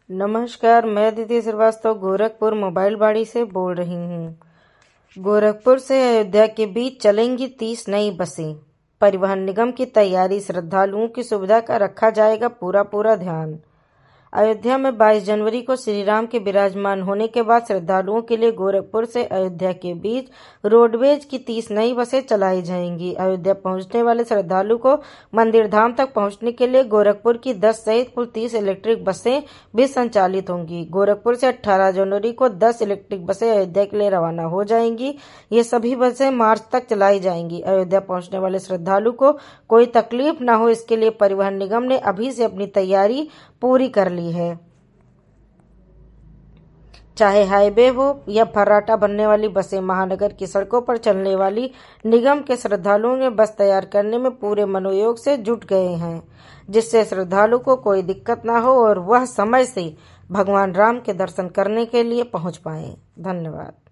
नमस्कार, मैं दीदी श्रीवास्तव गोरखपुर मोबाइल बाड़ी से बोल रही हूँ। गोरखपुर से अयोध्या के बीच चलेंगी 30 नई बसें। परिवहन निगम की तैयारी, श्रद्धालुओं की सुविधा का रखा जाएगा पूरा ध्यान। अयोध्या में 22 जनवरी को श्री राम के विराजमान होने के बाद श्रद्धालुओं के लिए गोरखपुर से अयोध्या के बीच रोडवेज की 30 नई बसें चलाई जाएंगी। अयोध्या पहुंचने वाले श्रद्धालु को मंदिर धाम तक पहुंचने के लिए गोरखपुर की 10 सहित कुल 30 इलेक्ट्रिक बसें भी संचालित होंगी। गोरखपुर से 18 जनवरी को 10 इलेक्ट्रिक बसें अयोध्या के लिए रवाना हो जाएंगी। ये सभी बसें मार्च तक चलाई जाएंगी। अयोध्या पहुंचने वाले श्रद्धालु को कोई तकलीफ न हो, इसके लिए परिवहन निगम ने अभी से अपनी तैयारी पूरी कर ली है। चाहे हाईवे हो या फर्राटा बनने वाली बसें, महानगर की सड़कों पर चलने वाली निगम के श्रद्धालुओं ने बस तैयार करने में पूरे मनोयोग से जुट गए हैं, जिससे श्रद्धालु को कोई दिक्कत ना हो और वह समय से भगवान राम के दर्शन करने के लिए पहुंच पाए। धन्यवाद।